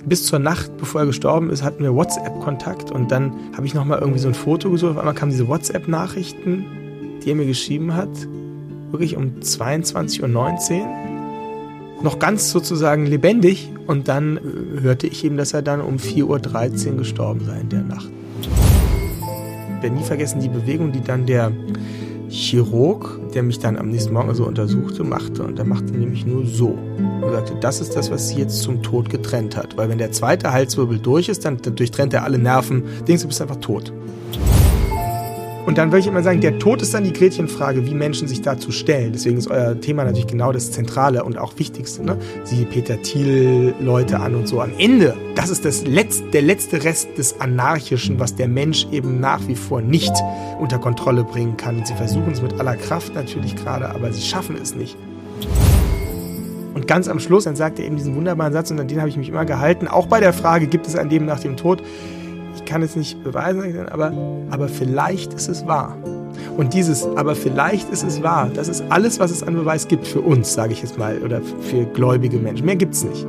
bis zur Nacht, bevor er gestorben ist, hatten wir WhatsApp-Kontakt und dann habe ich nochmal irgendwie so ein Foto gesucht. Auf einmal kamen diese WhatsApp-Nachrichten, die er mir geschrieben hat, wirklich um 22:19 Uhr. Noch ganz sozusagen lebendig und dann hörte ich eben, dass er dann um 4:13 Uhr gestorben sei in der Nacht. Ich werde nie vergessen die Bewegung, die dann der Chirurg, der mich dann am nächsten Morgen so untersuchte, machte. Und der machte nämlich nur so. Und sagte, das ist das, was sie jetzt zum Tod getrennt hat. Weil wenn der zweite Halswirbel durch ist, dann durchtrennt er alle Nerven. Denkst du, bist einfach tot. Und dann würde ich immer sagen, der Tod ist dann die Gretchenfrage, wie Menschen sich dazu stellen. Deswegen ist euer Thema natürlich genau das Zentrale und auch Wichtigste. Ne? Siehe Peter Thiel, Leute an und so. Am Ende, das ist der letzte Rest des Anarchischen, was der Mensch eben nach wie vor nicht unter Kontrolle bringen kann. Und sie versuchen es mit aller Kraft natürlich gerade, aber sie schaffen es nicht. Und ganz am Schluss, dann sagt er eben diesen wunderbaren Satz, und an den habe ich mich immer gehalten, auch bei der Frage, gibt es ein Leben nach dem Tod? Ich kann es nicht beweisen, aber vielleicht ist es wahr. Und dieses, aber vielleicht ist es wahr, das ist alles, was es an Beweis gibt für uns, sage ich jetzt mal, oder für gläubige Menschen. Mehr gibt's nicht.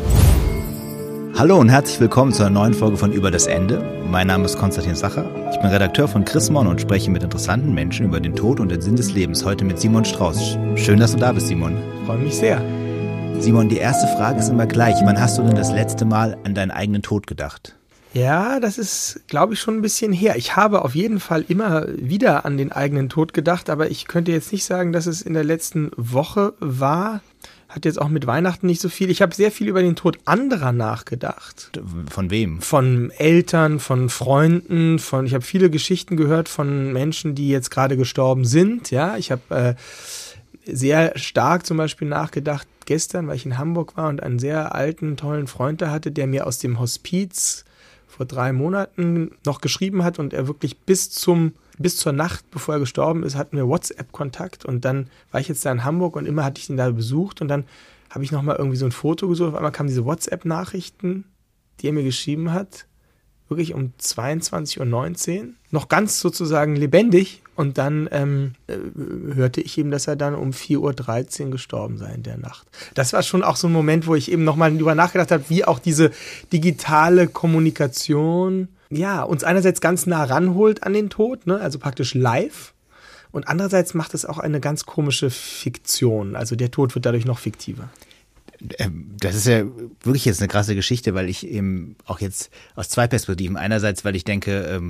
Hallo und herzlich willkommen zu einer neuen Folge von Über das Ende. Mein Name ist Konstantin Sacher. Ich bin Redakteur von Chrismon und spreche mit interessanten Menschen über den Tod und den Sinn des Lebens. Heute mit Simon Strauß. Schön, dass du da bist, Simon. Ich freue mich sehr. Simon, die erste Frage ist immer gleich. Wann hast du denn das letzte Mal an deinen eigenen Tod gedacht? Ja, das ist, glaube ich, schon ein bisschen her. Ich habe auf jeden Fall immer wieder an den eigenen Tod gedacht, aber ich könnte jetzt nicht sagen, dass es in der letzten Woche war. Hat jetzt auch mit Weihnachten nicht so viel. Ich habe sehr viel über den Tod anderer nachgedacht. Von wem? Von Eltern, von Freunden, ich habe viele Geschichten gehört von Menschen, die jetzt gerade gestorben sind. Ja, ich habe sehr stark zum Beispiel nachgedacht gestern, weil ich in Hamburg war und einen sehr alten, tollen Freund da hatte, der mir aus dem Hospiz vor 3 Monaten noch geschrieben hat und er wirklich bis zur Nacht, bevor er gestorben ist, hatten wir WhatsApp-Kontakt und dann war ich jetzt da in Hamburg und immer hatte ich ihn da besucht und dann habe ich nochmal irgendwie so ein Foto gesucht. Auf einmal kamen diese WhatsApp-Nachrichten, die er mir geschrieben hat, wirklich um 22:19 Uhr, noch ganz sozusagen lebendig und dann hörte ich eben, dass er dann um 4:13 Uhr gestorben sei in der Nacht. Das war schon auch so ein Moment, wo ich eben nochmal drüber nachgedacht habe, wie auch diese digitale Kommunikation ja, uns einerseits ganz nah ranholt an den Tod, ne, also praktisch live und andererseits macht es auch eine ganz komische Fiktion, also der Tod wird dadurch noch fiktiver. Das ist ja wirklich jetzt eine krasse Geschichte, weil ich eben auch jetzt aus 2 Perspektiven. Einerseits, weil ich denke,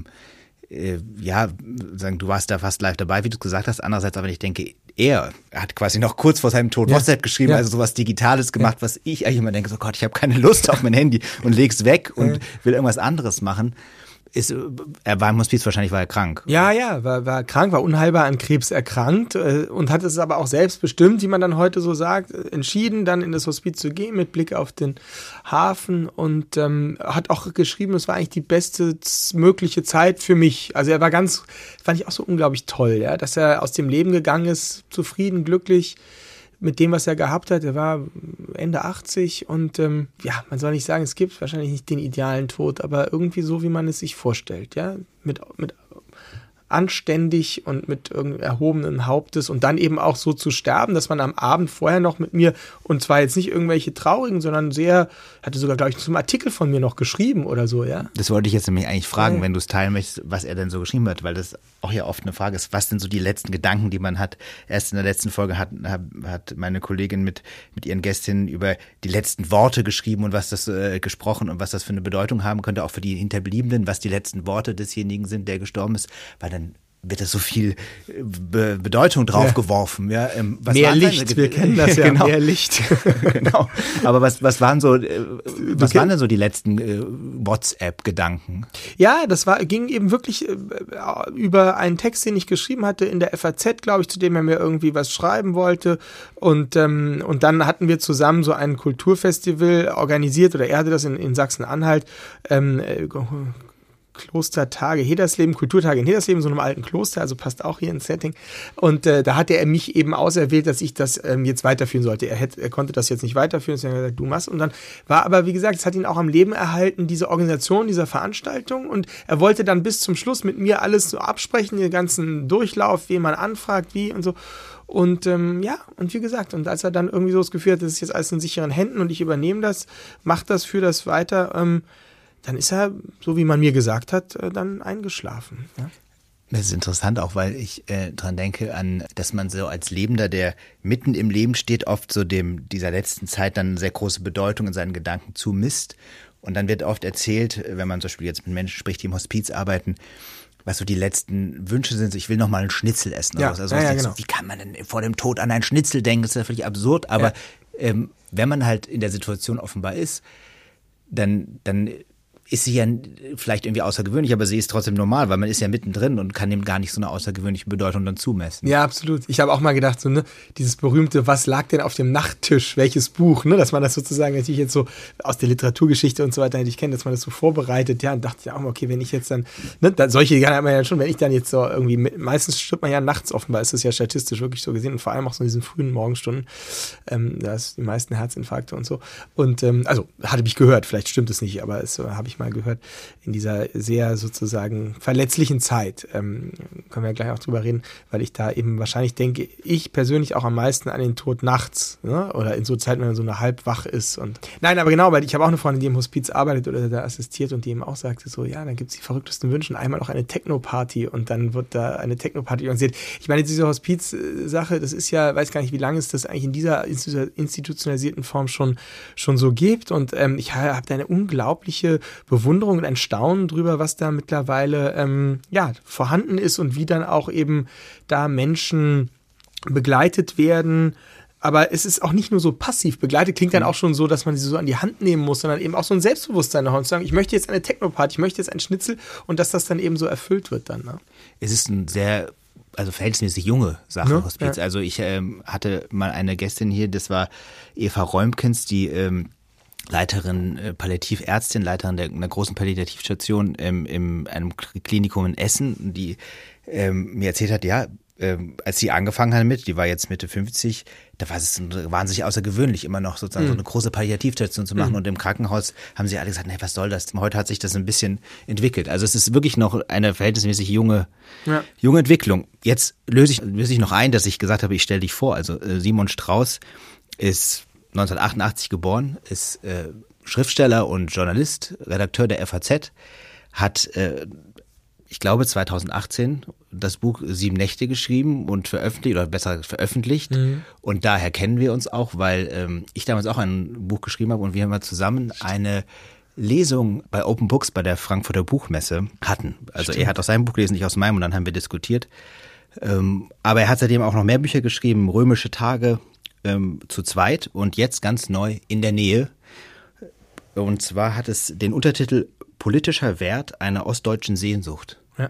du warst da fast live dabei, wie du es gesagt hast. Andererseits aber, ich denke, er hat quasi noch kurz vor seinem Tod WhatsApp geschrieben, also sowas Digitales gemacht, was ich eigentlich immer denke, so Gott, ich habe keine Lust auf mein Handy und leg's weg und will irgendwas anderes machen. Er war im Hospiz, wahrscheinlich war er krank. Ja, war krank, war unheilbar an Krebs erkrankt und hat es aber auch selbst bestimmt, wie man dann heute so sagt, entschieden, dann in das Hospiz zu gehen mit Blick auf den Hafen und hat auch geschrieben, es war eigentlich die beste mögliche Zeit für mich. Also er war fand ich auch so unglaublich toll, ja, dass er aus dem Leben gegangen ist, zufrieden, glücklich mit dem, was er gehabt hat. Er war Ende 80 und man soll nicht sagen, es gibt wahrscheinlich nicht den idealen Tod, aber irgendwie so, wie man es sich vorstellt, ja, mit anständig und mit erhobenen Hauptes und dann eben auch so zu sterben, dass man am Abend vorher noch mit mir, und zwar jetzt nicht irgendwelche traurigen, sondern hatte sogar, glaube ich, zum Artikel von mir noch geschrieben oder so, ja. Das wollte ich jetzt nämlich eigentlich fragen, wenn du es teilen möchtest, was er denn so geschrieben hat, weil das auch ja oft eine Frage ist, was denn so die letzten Gedanken, die man hat. Erst in der letzten Folge hat meine Kollegin mit ihren Gästinnen über die letzten Worte geschrieben und was das gesprochen und was das für eine Bedeutung haben könnte, auch für die Hinterbliebenen, was die letzten Worte desjenigen sind, der gestorben ist, weil dann wird da so viel Bedeutung draufgeworfen. Ja. Mehr Licht, wir kennen das ja, genau. Mehr Licht. Genau. Aber was waren denn so die letzten WhatsApp-Gedanken? Ja, ging eben wirklich über einen Text, den ich geschrieben hatte in der FAZ, glaube ich, zu dem er mir irgendwie was schreiben wollte. Und dann hatten wir zusammen so ein Kulturfestival organisiert, oder er hatte das in Sachsen-Anhalt, Klostertage, Hedersleben, Kulturtage in Hedersleben, so einem alten Kloster, also passt auch hier ins Setting. Und da hatte er mich eben auserwählt, dass ich das jetzt weiterführen sollte. Er konnte das jetzt nicht weiterführen, deswegen hat er gesagt, du machst. Und dann war aber, wie gesagt, es hat ihn auch am Leben erhalten, diese Organisation dieser Veranstaltung. Und er wollte dann bis zum Schluss mit mir alles so absprechen, den ganzen Durchlauf, wen man anfragt, wie und so. Und und wie gesagt, und als er dann irgendwie so das Gefühl hat, das ist jetzt alles in sicheren Händen und ich übernehme das, mache das, führe das weiter, dann ist er, so wie man mir gesagt hat, dann eingeschlafen. Ja? Das ist interessant auch, weil ich dran denke, dass man so als Lebender, der mitten im Leben steht, oft so dieser letzten Zeit dann sehr große Bedeutung in seinen Gedanken zumisst. Und dann wird oft erzählt, wenn man zum Beispiel jetzt mit Menschen spricht, die im Hospiz arbeiten, was so die letzten Wünsche sind, so ich will noch mal einen Schnitzel essen. Ja, oder was. Also genau. Wie kann man denn vor dem Tod an einen Schnitzel denken? Das ist ja völlig absurd. Aber wenn man halt in der Situation offenbar ist, dann ist sie ja vielleicht irgendwie außergewöhnlich, aber sie ist trotzdem normal, weil man ist ja mittendrin und kann dem gar nicht so eine außergewöhnliche Bedeutung dann zumessen. Ja, absolut. Ich habe auch mal gedacht, so, dieses berühmte, was lag denn auf dem Nachttisch, welches Buch, dass man das sozusagen natürlich jetzt so aus der Literaturgeschichte und so weiter hätte ich kennen, dass man das so vorbereitet, ja, und dachte ja auch mal, okay, wenn ich jetzt dann, solche hat man ja schon, wenn ich dann jetzt so irgendwie, meistens stirbt man ja nachts offenbar, ist das ja statistisch wirklich so gesehen und vor allem auch so in diesen frühen Morgenstunden, da ist die meisten Herzinfarkte und so und, also, hatte ich gehört, vielleicht stimmt es nicht, aber es habe ich mal gehört, in dieser sehr sozusagen verletzlichen Zeit. Können wir ja gleich auch drüber reden, weil ich da eben wahrscheinlich denke, ich persönlich auch am meisten an den Tod nachts, oder in so Zeiten, wenn man so eine halb wach ist. Und nein, aber genau, weil ich habe auch eine Freundin, die im Hospiz arbeitet oder da assistiert und die eben auch sagte so, ja, dann gibt es die verrücktesten Wünsche, einmal auch eine Techno-Party und dann wird da eine Techno-Party organisiert. Ich meine, diese Hospiz-Sache, das ist ja, weiß gar nicht, wie lange es das eigentlich in dieser institutionalisierten Form schon so gibt und ich habe da eine unglaubliche Bewunderung und ein Staunen drüber, was da mittlerweile vorhanden ist und wie dann auch eben da Menschen begleitet werden. Aber es ist auch nicht nur so passiv begleitet, klingt dann auch schon so, dass man sie so an die Hand nehmen muss, sondern eben auch so ein Selbstbewusstsein noch und zu sagen, ich möchte jetzt eine Techno-Party, ich möchte jetzt einen Schnitzel und dass das dann eben so erfüllt wird dann. Ne? Es ist ein sehr verhältnismäßig junge Sache, Hospiz. Ja. Also ich hatte mal eine Gästin hier, das war Eva Räumkens, die Leiterin, Palliativärztin, Leiterin einer großen Palliativstation in einem Klinikum in Essen, die mir erzählt hat, ja, als sie angefangen hat die war jetzt Mitte 50, da war es wahnsinnig außergewöhnlich, immer noch sozusagen so eine große Palliativstation zu machen und im Krankenhaus haben sie alle gesagt, nee, was soll das? Heute hat sich das ein bisschen entwickelt. Also es ist wirklich noch eine verhältnismäßig junge Entwicklung. Jetzt löse ich noch ein, dass ich gesagt habe, ich stelle dich vor, also Simon Strauß ist 1988 geboren, ist Schriftsteller und Journalist, Redakteur der FAZ, hat, ich glaube 2018 das Buch 7 Nächte geschrieben und veröffentlicht. Mhm. Und daher kennen wir uns auch, weil ich damals auch ein Buch geschrieben habe und wir mal zusammen eine Lesung bei Open Books bei der Frankfurter Buchmesse hatten. Also er hat aus seinem Buch gelesen, ich aus meinem und dann haben wir diskutiert. Aber er hat seitdem auch noch mehr Bücher geschrieben, Römische Tage, zu zweit und jetzt ganz neu in der Nähe. Und zwar hat es den Untertitel Politischer Wert einer ostdeutschen Sehnsucht. Ja.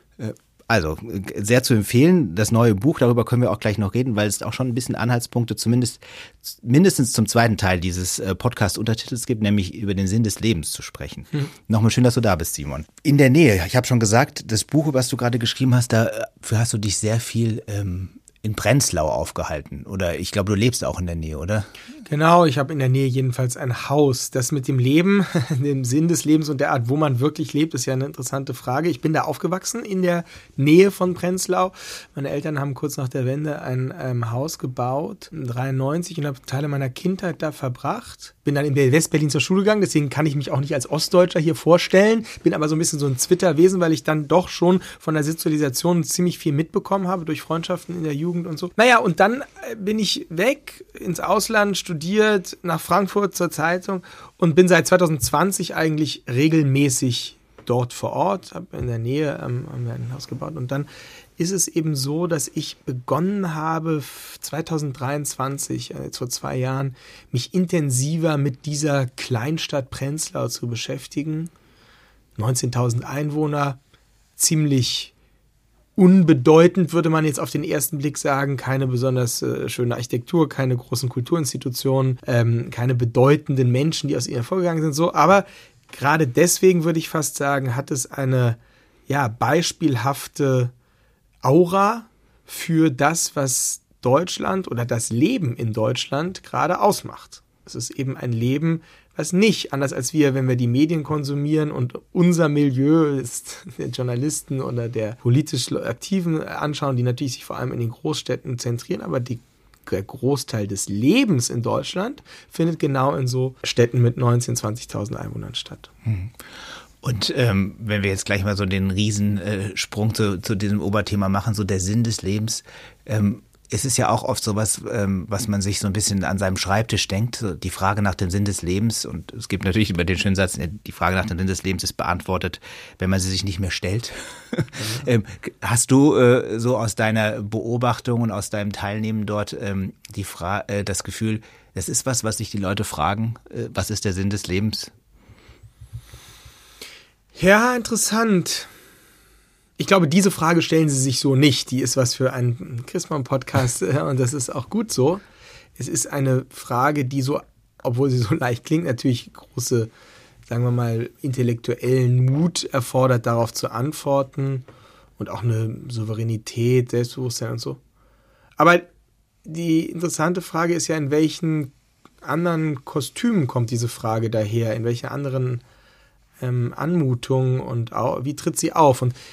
Also sehr zu empfehlen, das neue Buch, darüber können wir auch gleich noch reden, weil es auch schon ein bisschen Anhaltspunkte mindestens zum zweiten Teil dieses Podcast-Untertitels gibt, nämlich über den Sinn des Lebens zu sprechen. Nochmal schön, dass du da bist, Simon. In der Nähe, ich habe schon gesagt, das Buch, was du gerade geschrieben hast, dafür hast du dich sehr viel in Prenzlau aufgehalten. Oder ich glaube, du lebst auch in der Nähe, oder? Genau, ich habe in der Nähe jedenfalls ein Haus. Das mit dem Leben, dem Sinn des Lebens und der Art, wo man wirklich lebt, ist ja eine interessante Frage. Ich bin da aufgewachsen in der Nähe von Prenzlau. Meine Eltern haben kurz nach der Wende ein Haus gebaut, 1993, und habe Teile meiner Kindheit da verbracht. Bin dann in West-Berlin zur Schule gegangen, deswegen kann ich mich auch nicht als Ostdeutscher hier vorstellen. Bin aber so ein bisschen so ein Zwitterwesen, weil ich dann doch schon von der Sozialisation ziemlich viel mitbekommen habe durch Freundschaften in der Jugend und so. Naja, und dann bin ich weg ins Ausland, studiert, nach Frankfurt zur Zeitung und bin seit 2020 eigentlich regelmäßig dort vor Ort, habe in der Nähe haben wir ein Haus gebaut und dann ist es eben so, dass ich begonnen habe 2023, vor 2 Jahren, mich intensiver mit dieser Kleinstadt Prenzlau zu beschäftigen. 19.000 Einwohner, ziemlich unbedeutend, würde man jetzt auf den ersten Blick sagen, keine besonders schöne Architektur, keine großen Kulturinstitutionen, keine bedeutenden Menschen, die aus ihr hervorgegangen sind, so, aber gerade deswegen würde ich fast sagen, hat es eine beispielhafte Aura für das, was Deutschland oder das Leben in Deutschland gerade ausmacht. Es ist eben ein Leben, was nicht, anders als wir, wenn wir die Medien konsumieren und unser Milieu ist der Journalisten oder der politisch Aktiven anschauen, die natürlich sich vor allem in den Großstädten zentrieren, aber der Großteil des Lebens in Deutschland findet genau in so Städten mit 19.000, 20.000 Einwohnern statt. Und wenn wir jetzt gleich mal so den Riesensprung zu diesem Oberthema machen, so der Sinn des Lebens, es ist ja auch oft sowas, was man sich so ein bisschen an seinem Schreibtisch denkt, so die Frage nach dem Sinn des Lebens. Und es gibt natürlich immer den schönen Satz, die Frage nach dem Sinn des Lebens ist beantwortet, wenn man sie sich nicht mehr stellt. Hast du so aus deiner Beobachtung und aus deinem Teilnehmen dort das Gefühl, das ist was sich die Leute fragen, was ist der Sinn des Lebens? Ja, interessant. Ich glaube, diese Frage stellen sie sich so nicht. Die ist was für einen Christmann-Podcast und das ist auch gut so. Es ist eine Frage, die so, obwohl sie so leicht klingt, natürlich große, sagen wir mal, intellektuellen Mut erfordert, darauf zu antworten und auch eine Souveränität, Selbstbewusstsein und so. Aber die interessante Frage ist ja, in welchen anderen Kostümen kommt diese Frage daher, in welchen anderen Anmutungen und wie tritt sie auf? Und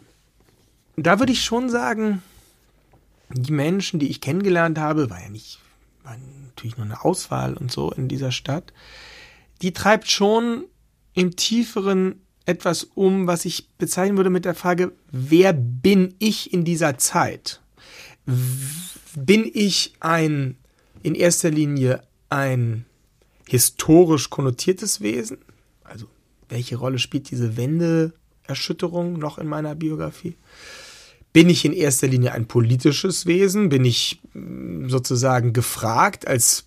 da würde ich schon sagen, die Menschen, die ich kennengelernt habe, war natürlich nur eine Auswahl und so in dieser Stadt, die treibt schon im Tieferen etwas um, was ich bezeichnen würde mit der Frage, wer bin ich in dieser Zeit? Bin ich in erster Linie ein historisch konnotiertes Wesen? Also welche Rolle spielt diese Wendeerschütterung noch in meiner Biografie? Bin ich in erster Linie ein politisches Wesen? Bin ich sozusagen gefragt als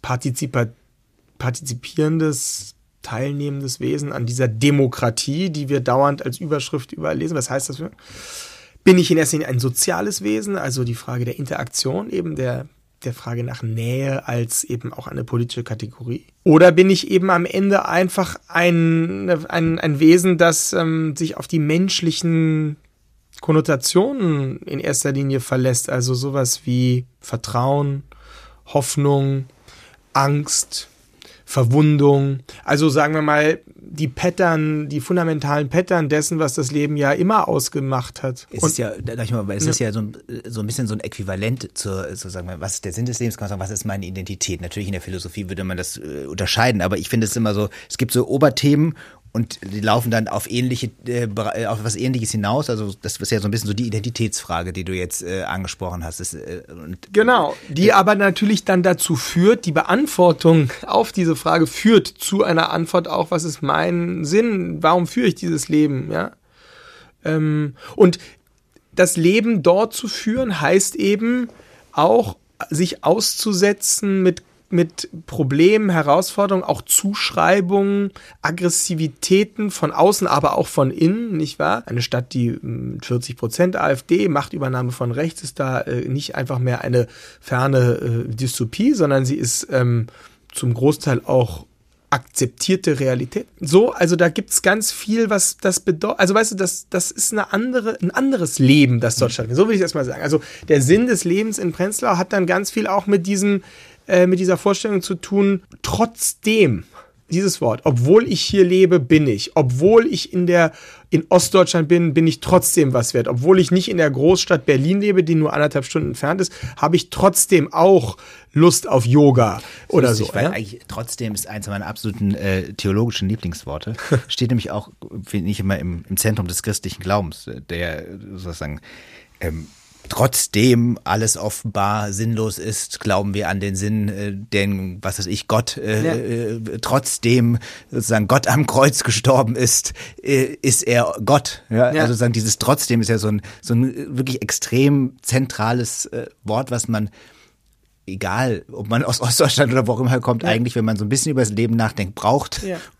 partizipierendes, teilnehmendes Wesen an dieser Demokratie, die wir dauernd als Überschrift überall lesen? Was heißt das für? Bin ich in erster Linie ein soziales Wesen? Also die Frage der Interaktion, eben der Frage nach Nähe als eben auch eine politische Kategorie? Oder bin ich eben am Ende einfach ein Wesen, das sich auf die menschlichen Konnotationen in erster Linie verlässt, also sowas wie Vertrauen, Hoffnung, Angst, Verwundung, also sagen wir mal die fundamentalen Pattern dessen, was das Leben ja immer ausgemacht hat. Es ist ja so ein bisschen so ein Äquivalent sagen wir, was ist der Sinn des Lebens, kann man sagen, was ist meine Identität? Natürlich in der Philosophie würde man das unterscheiden, aber ich finde es immer so, es gibt so Oberthemen und die laufen dann auf auf was Ähnliches hinaus. Also das ist ja so ein bisschen so die Identitätsfrage, die du jetzt angesprochen hast. Genau, die aber natürlich dann dazu führt, die Beantwortung auf diese Frage führt zu einer Antwort auch, was ist mein Sinn? Warum führe ich dieses Leben? Ja? Und das Leben dort zu führen, heißt eben auch, sich auszusetzen mit Problemen, Herausforderungen, auch Zuschreibungen, Aggressivitäten von außen, aber auch von innen, nicht wahr? Eine Stadt, die 40% AfD, Machtübernahme von rechts, ist da nicht einfach mehr eine ferne Dystopie, sondern sie ist zum Großteil auch akzeptierte Realität. So, also da gibt's ganz viel, was das bedeutet. Also weißt du, das ist ein anderes Leben, das dort stattfindet. So will ich es erstmal sagen. Also der Sinn des Lebens in Prenzlau hat dann ganz viel auch mit dieser Vorstellung zu tun, trotzdem, dieses Wort, obwohl ich hier lebe, bin ich. Obwohl ich in Ostdeutschland bin ich trotzdem was wert. Obwohl ich nicht in der Großstadt Berlin lebe, die nur 1,5 Stunden entfernt ist, habe ich trotzdem auch Lust auf Yoga oder so. Weil eigentlich trotzdem ist eins meiner absoluten theologischen Lieblingsworte. Steht nämlich auch, finde ich, immer im Zentrum des christlichen Glaubens, der sozusagen trotzdem alles offenbar sinnlos ist, glauben wir an den Sinn, den, was weiß ich, Gott, trotzdem sozusagen Gott am Kreuz gestorben ist er Gott. Ja? Also sozusagen dieses trotzdem ist ja so ein wirklich extrem zentrales Wort, was man, egal ob man aus Ostdeutschland oder wo auch immer kommt, eigentlich, wenn man so ein bisschen über das Leben nachdenkt, braucht,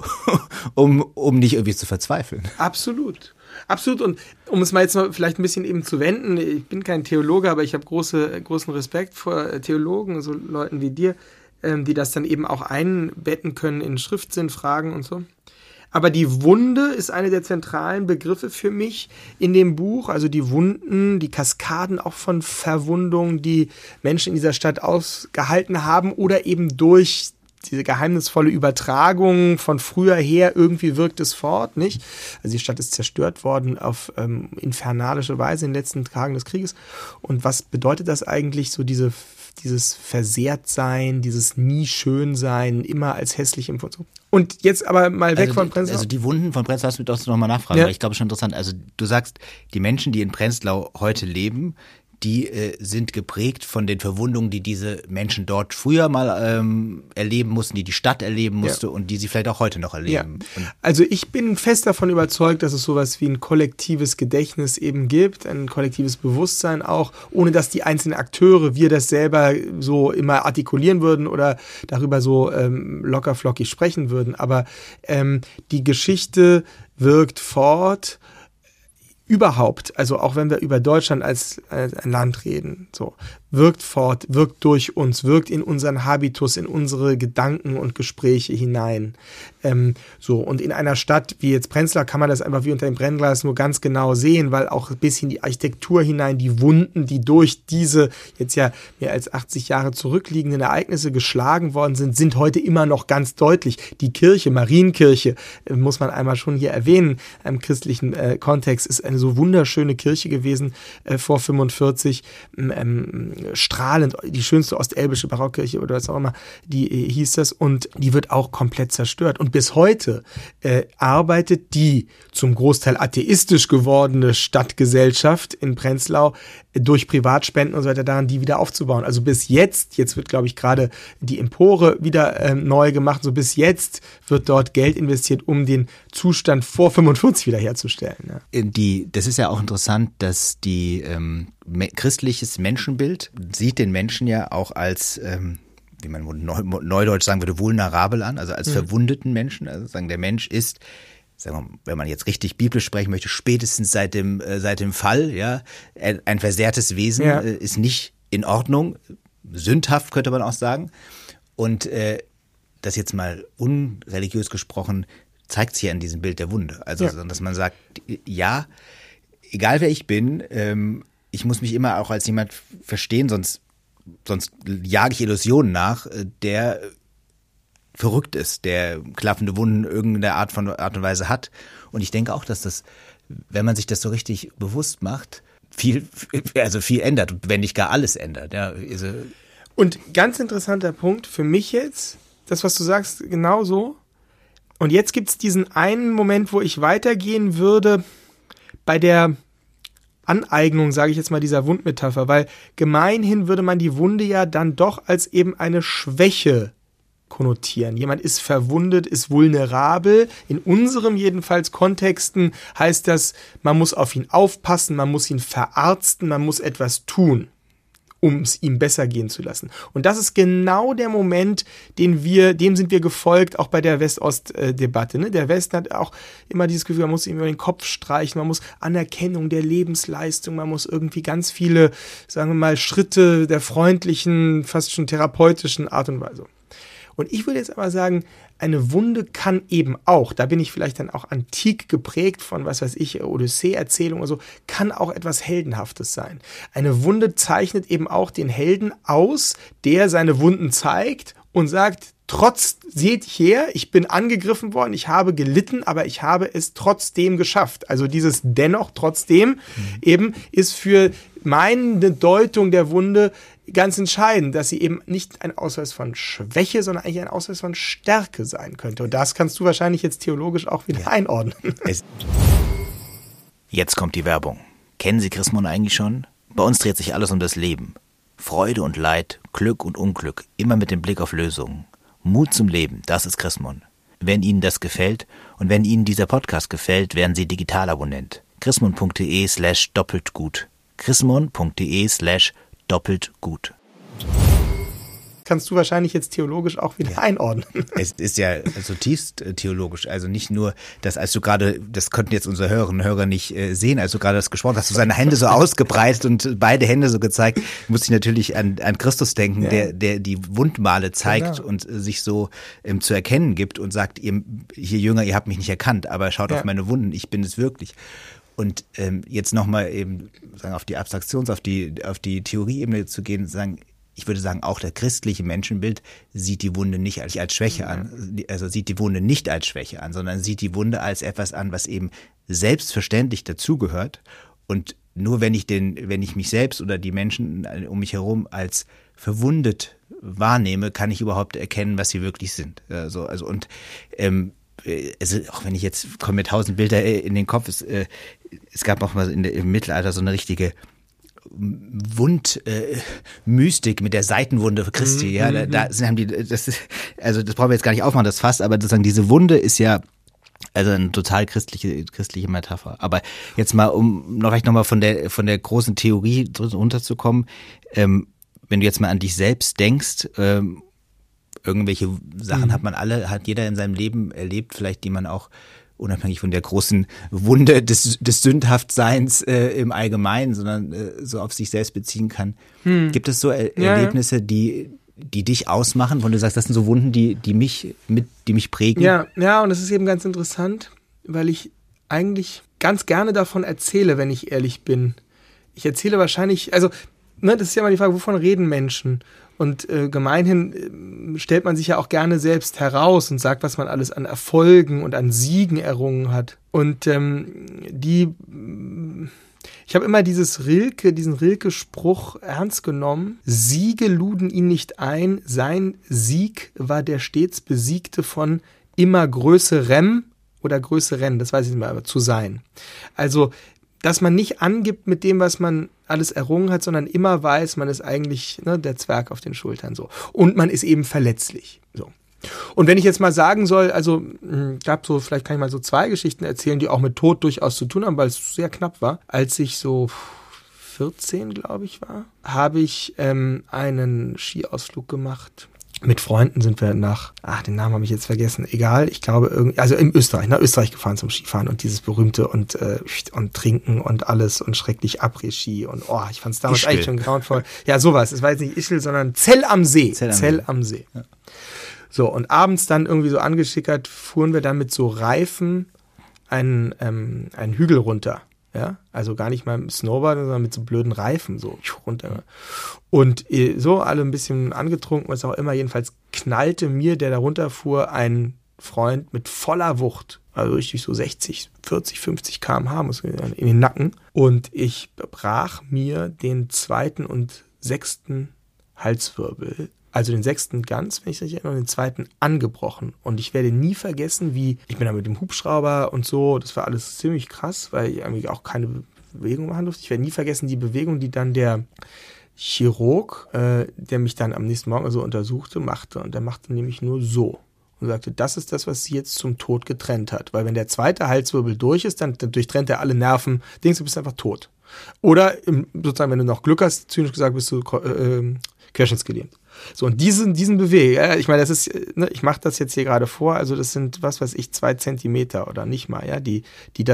um nicht irgendwie zu verzweifeln. Absolut. Absolut. Und um es mal jetzt mal vielleicht ein bisschen eben zu wenden, ich bin kein Theologe, aber ich habe großen Respekt vor Theologen, so Leuten wie dir, die das dann eben auch einbetten können in Schriftsinnfragen und so. Aber die Wunde ist eine der zentralen Begriffe für mich in dem Buch. Also die Wunden, die Kaskaden auch von Verwundungen, die Menschen in dieser Stadt ausgehalten haben oder eben durch diese geheimnisvolle Übertragung von früher her, irgendwie wirkt es fort, nicht? Also die Stadt ist zerstört worden auf infernalische Weise in den letzten Tagen des Krieges. Und was bedeutet das eigentlich, so dieses Versehrtsein, dieses nie schön sein, immer als hässlich empfunden? Und jetzt aber mal weg von Prenzlau. Also die Wunden von Prenzlau, hast du doch nochmal nachfragen, weil ich glaube, schon interessant. Also du sagst, die Menschen, die in Prenzlau heute leben, die sind geprägt von den Verwundungen, die diese Menschen dort früher mal erleben mussten, die Stadt erleben musste und die sie vielleicht auch heute noch erleben. Ja. Also ich bin fest davon überzeugt, dass es sowas wie ein kollektives Gedächtnis eben gibt, ein kollektives Bewusstsein auch, ohne dass die einzelnen Akteure, wir das selber so immer artikulieren würden oder darüber so lockerflockig sprechen würden. Aber die Geschichte wirkt fort. Überhaupt, also auch wenn wir über Deutschland als ein Land reden, so wirkt fort, wirkt durch uns, wirkt in unseren Habitus, in unsere Gedanken und Gespräche hinein. So, und in einer Stadt wie jetzt Prenzlau kann man das einfach wie unter dem Brennglas nur ganz genau sehen, weil auch ein bisschen die Architektur hinein, die Wunden, die durch diese jetzt ja mehr als 80 Jahre zurückliegenden Ereignisse geschlagen worden sind heute immer noch ganz deutlich. Die Kirche, Marienkirche, muss man einmal schon hier erwähnen, im christlichen Kontext, ist eine so wunderschöne Kirche gewesen vor 45, strahlend, die schönste ostelbische Barockkirche oder was auch immer, die hieß das, und die wird auch komplett zerstört. Und bis heute arbeitet die zum Großteil atheistisch gewordene Stadtgesellschaft in Prenzlau durch Privatspenden und so weiter daran, die wieder aufzubauen. Also bis jetzt wird glaube ich gerade die Empore wieder neu gemacht, so bis jetzt wird dort Geld investiert, um den Zustand vor 45 wiederherzustellen. Ja. Das ist ja auch interessant, dass die christliches Menschenbild sieht den Menschen ja auch als, wie man neudeutsch sagen würde, vulnerabel an, also als verwundeten Menschen. Also sagen, der Mensch ist, sagen wir, wenn man jetzt richtig biblisch sprechen möchte, spätestens seit dem Fall, ja, ein versehrtes Wesen, ist nicht in Ordnung, sündhaft könnte man auch sagen. Und das jetzt mal unreligiös gesprochen, zeigt sich ja in diesem Bild der Wunde. Also, dass man sagt, ja, egal wer ich bin, ich muss mich immer auch als jemand verstehen, sonst jage ich Illusionen nach, der verrückt ist, der klaffende Wunden irgendeiner Art und Weise hat. Und ich denke auch, dass das, wenn man sich das so richtig bewusst macht, viel ändert, wenn nicht gar alles ändert. Ja, und ganz interessanter Punkt für mich jetzt, das, was du sagst, genau so. Und jetzt gibt es diesen einen Moment, wo ich weitergehen würde bei der Aneignung, sage ich jetzt mal, dieser Wundmetapher, weil gemeinhin würde man die Wunde ja dann doch als eben eine Schwäche konnotieren. Jemand ist verwundet, ist vulnerabel. In unserem jedenfalls Kontexten heißt das, man muss auf ihn aufpassen, man muss ihn verarzten, man muss etwas tun, um es ihm besser gehen zu lassen. Und das ist genau der Moment, dem sind wir gefolgt, auch bei der West-Ost-Debatte. Ne? Der Westen hat auch immer dieses Gefühl, man muss ihm über den Kopf streichen, man muss Anerkennung der Lebensleistung, man muss irgendwie ganz viele, sagen wir mal, Schritte der freundlichen, fast schon therapeutischen Art und Weise. Und ich würde jetzt aber sagen, eine Wunde kann eben auch, da bin ich vielleicht dann auch antik geprägt von, was weiß ich, Odyssee-Erzählung oder so, kann auch etwas Heldenhaftes sein. Eine Wunde zeichnet eben auch den Helden aus, der seine Wunden zeigt und sagt, seht her, ich bin angegriffen worden, ich habe gelitten, aber ich habe es trotzdem geschafft. Also dieses dennoch, trotzdem eben ist für meine Deutung der Wunde ganz entscheidend, dass sie eben nicht ein Ausweis von Schwäche, sondern eigentlich ein Ausweis von Stärke sein könnte. Und das kannst du wahrscheinlich jetzt theologisch auch wieder einordnen. Jetzt kommt die Werbung. Kennen Sie Chrismon eigentlich schon? Bei uns dreht sich alles um das Leben. Freude und Leid, Glück und Unglück, immer mit dem Blick auf Lösungen. Mut zum Leben, das ist Chrismon. Wenn Ihnen das gefällt und wenn Ihnen dieser Podcast gefällt, werden Sie Digitalabonnent. chrismon.de/doppeltgut. chrismon.de/doppeltgut. kannst du wahrscheinlich jetzt theologisch auch wieder einordnen. Es ist ja zutiefst theologisch. Also nicht nur, dass als du gerade, das konnten jetzt unsere Hörerinnen und Hörer nicht sehen, als du gerade das gesprochen hast, du seine Hände so ausgebreitet und beide Hände so gezeigt, musste ich natürlich an Christus denken, der die Wundmale zeigt und sich so zu erkennen gibt und sagt, ihr Jünger, ihr habt mich nicht erkannt, aber schaut auf meine Wunden, ich bin es wirklich. Und jetzt nochmal eben sagen, auf die Abstraktions-, auf die Theorieebene zu gehen, sagen, ich würde sagen, auch das christliche Menschenbild sieht die Wunde nicht als Schwäche an, also sieht die Wunde nicht als Schwäche an, sondern sieht die Wunde als etwas an, was eben selbstverständlich dazugehört. Und nur wenn ich mich selbst oder die Menschen um mich herum als verwundet wahrnehme, kann ich überhaupt erkennen, was sie wirklich sind. Also auch wenn ich jetzt, kommen mir 1000 Bilder in den Kopf, es gab auch mal im Mittelalter so eine richtige Wundmystik mit der Seitenwunde Christi, das brauchen wir jetzt gar nicht aufmachen, das Fass, aber sozusagen diese Wunde ist ja also eine total christliche Metapher. Aber jetzt mal, um vielleicht nochmal von der großen Theorie runterzukommen, wenn du jetzt mal an dich selbst denkst, irgendwelche Sachen hat jeder in seinem Leben erlebt, vielleicht die man auch unabhängig von der großen Wunde des Sündhaftseins im Allgemeinen, sondern so auf sich selbst beziehen kann. Gibt es so Erlebnisse, die dich ausmachen, wo du sagst, das sind so Wunden, die mich prägen? Ja, und das ist eben ganz interessant, weil ich eigentlich ganz gerne davon erzähle, wenn ich ehrlich bin. Ich erzähle wahrscheinlich, also das ist ja immer die Frage, wovon reden Menschen? Und gemeinhin stellt man sich ja auch gerne selbst heraus und sagt, was man alles an Erfolgen und an Siegen errungen hat. Und ich habe immer diesen Rilke-Spruch ernst genommen. Siege luden ihn nicht ein, sein Sieg war der stets Besiegte von immer größerem oder größeren, das weiß ich nicht mehr, aber zu sein. Also, dass man nicht angibt mit dem, was man alles errungen hat, sondern immer weiß, man ist eigentlich der Zwerg auf den Schultern so. Und man ist eben verletzlich. So. Und wenn ich jetzt mal sagen soll, also vielleicht kann ich mal so 2 Geschichten erzählen, die auch mit Tod durchaus zu tun haben, weil es sehr knapp war. Als ich so 14, glaube ich, war, habe ich einen Skiausflug gemacht. Mit Freunden sind wir den Namen habe ich jetzt vergessen, egal, ich glaube, nach Österreich gefahren zum Skifahren und dieses berühmte und Trinken und alles und schrecklich Après-Ski und ich fand es damals Ischgl. Eigentlich schon grauenvoll. Ja, sowas, es war jetzt nicht Ischgl, sondern Zell am See. Zell am See. Ja. So, und abends dann irgendwie so angeschickert, fuhren wir dann mit so Reifen einen Hügel runter. Ja, also gar nicht mal mit Snowboard, sondern mit so blöden Reifen so runter. Und so alle ein bisschen angetrunken, was auch immer. Jedenfalls knallte mir, der da runterfuhr, ein Freund mit voller Wucht, also richtig so 60, 40, 50 km/h in den Nacken. Und ich brach mir den 2. und 6. Halswirbel, also den 6. ganz, wenn ich es richtig erinnere, und den 2. angebrochen. Und ich werde nie vergessen, ich bin da mit dem Hubschrauber und so, das war alles ziemlich krass, weil ich irgendwie auch keine Bewegung machen durfte. Ich werde nie vergessen, die Bewegung, die dann der Chirurg, der mich dann am nächsten Morgen so untersuchte, machte. Und der machte nämlich nur so. Und sagte, das ist das, was sie jetzt zum Tod getrennt hat. Weil wenn der 2. Halswirbel durch ist, dann durchtrennt er alle Nerven. Denkst du, bist einfach tot. Oder sozusagen, wenn du noch Glück hast, zynisch gesagt, bist du querschnittsgelähmt. So, und diesen Bewegung, ich meine, das ist, ich mache das jetzt hier gerade vor, also das sind, 2 Zentimeter oder nicht mal, ja, die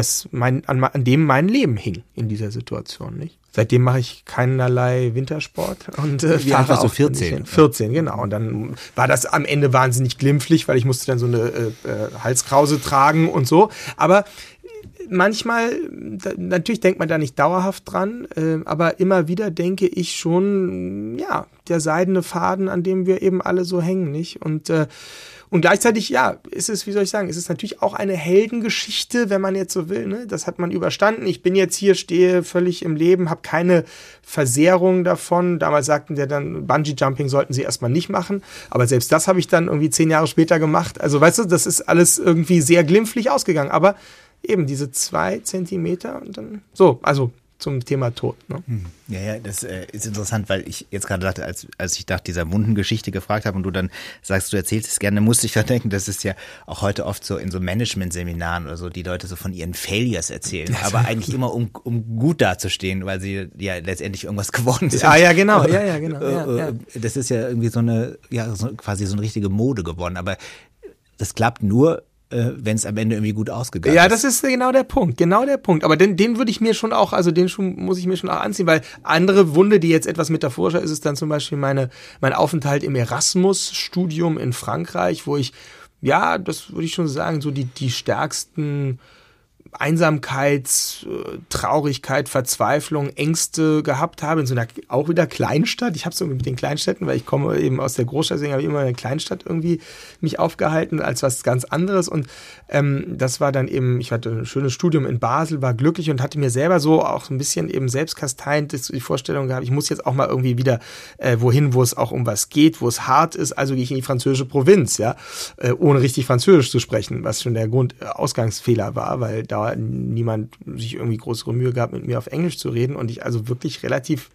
an dem mein Leben hing in dieser Situation, nicht? Seitdem mache ich keinerlei Wintersport und wie alt warst du? 14? 14, genau. Und dann war das am Ende wahnsinnig glimpflich, weil ich musste dann so eine Halskrause tragen und so. Aber manchmal, natürlich denkt man da nicht dauerhaft dran, aber immer wieder denke ich schon, ja, der seidene Faden, an dem wir eben alle so hängen, nicht? Und gleichzeitig, ja, ist es, wie soll ich sagen, ist es natürlich auch eine Heldengeschichte, wenn man jetzt so will, ne? Das hat man überstanden. Ich bin jetzt hier, stehe völlig im Leben, habe keine Versehrung davon. Damals sagten wir dann, Bungee-Jumping sollten sie erstmal nicht machen. Aber selbst das habe ich dann irgendwie 10 Jahre später gemacht. Also, weißt du, das ist alles irgendwie sehr glimpflich ausgegangen. Aber eben diese 2 Zentimeter und dann so, also zum Thema Tod. Ne? Ja, das ist interessant, weil ich jetzt gerade dachte, als ich nach dieser Wundengeschichte gefragt habe und du dann sagst, du erzählst es gerne, musste ich da denken, das ist ja auch heute oft so in so Management-Seminaren oder so, die Leute so von ihren Failures erzählen, aber eigentlich immer um gut dazustehen, weil sie ja letztendlich irgendwas geworden sind. Ja, genau. Ja. Das ist ja irgendwie quasi so eine richtige Mode geworden, aber das klappt nur, wenn es am Ende irgendwie gut ausgegangen ist. Ja, das ist genau der Punkt. Aber den würde ich mir schon auch, also den muss ich mir schon auch anziehen, weil andere Wunde, die jetzt etwas metaphorischer ist, ist dann zum Beispiel mein Aufenthalt im Erasmus-Studium in Frankreich, wo ich, ja, das würde ich schon sagen, so die stärksten Einsamkeit, Traurigkeit, Verzweiflung, Ängste gehabt habe in so einer auch wieder Kleinstadt. Ich habe es irgendwie mit den Kleinstädten, weil ich komme eben aus der Großstadt, deswegen habe ich immer in der Kleinstadt irgendwie mich aufgehalten als was ganz anderes. Und das war dann eben, ich hatte ein schönes Studium in Basel, war glücklich und hatte mir selber so auch so ein bisschen eben selbstkasteiend die Vorstellung gehabt, ich muss jetzt auch mal irgendwie wieder wohin, wo es auch um was geht, wo es hart ist. Also gehe ich in die französische Provinz, ja, ohne richtig Französisch zu sprechen, was schon der Ausgangsfehler war, weil da niemand sich irgendwie größere Mühe gehabt, mit mir auf Englisch zu reden und ich also wirklich relativ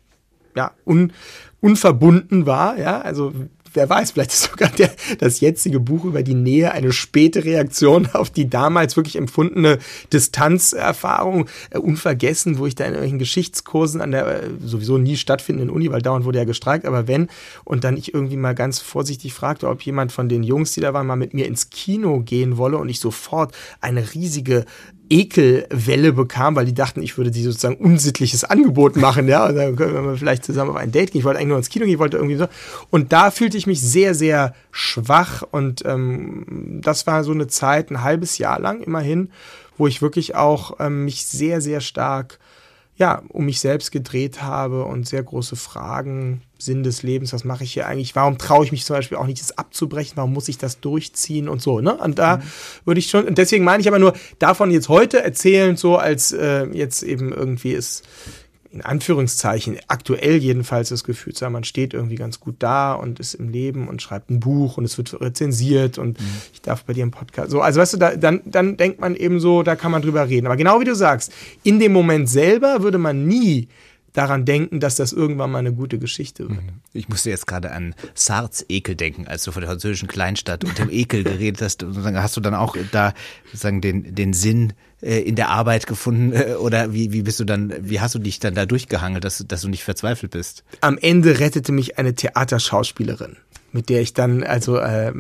unverbunden war, ja, also wer weiß, vielleicht ist sogar das jetzige Buch über die Nähe eine späte Reaktion auf die damals wirklich empfundene Distanzerfahrung, unvergessen, wo ich da in irgendwelchen Geschichtskursen an der sowieso nie stattfindenden Uni, weil dauernd wurde ja gestreikt, aber wenn, und dann ich irgendwie mal ganz vorsichtig fragte, ob jemand von den Jungs, die da waren, mal mit mir ins Kino gehen wolle und ich sofort eine riesige Ekelwelle bekam, weil die dachten, ich würde die sozusagen unsittliches Angebot machen, ja, und dann können wir vielleicht zusammen auf ein Date gehen. Ich wollte eigentlich nur ins Kino gehen, ich wollte irgendwie so. Und da fühlte ich mich sehr, sehr schwach und das war so eine Zeit, ein halbes Jahr lang immerhin, wo ich wirklich auch mich sehr, sehr stark um mich selbst gedreht habe und sehr große Fragen, Sinn des Lebens, was mache ich hier eigentlich, warum traue ich mich zum Beispiel auch nicht, das abzubrechen, warum muss ich das durchziehen und so, ne? Und da würde ich schon, und deswegen meine ich aber nur, davon jetzt heute erzählen, so als jetzt eben irgendwie ist, in Anführungszeichen, aktuell jedenfalls das Gefühl zu haben, man steht irgendwie ganz gut da und ist im Leben und schreibt ein Buch und es wird rezensiert und ich darf bei dir im Podcast, so, also weißt du, dann denkt man eben so, da kann man drüber reden. Aber genau wie du sagst, in dem Moment selber würde man nie daran denken, dass das irgendwann mal eine gute Geschichte wird. Ich musste jetzt gerade an Sartre's Ekel denken, als du von der französischen Kleinstadt und dem Ekel geredet hast. Hast du dann auch da sozusagen den Sinn in der Arbeit gefunden oder wie hast du dich dann da durchgehangelt, dass du nicht verzweifelt bist? Am Ende rettete mich eine Theaterschauspielerin, mit der ich dann also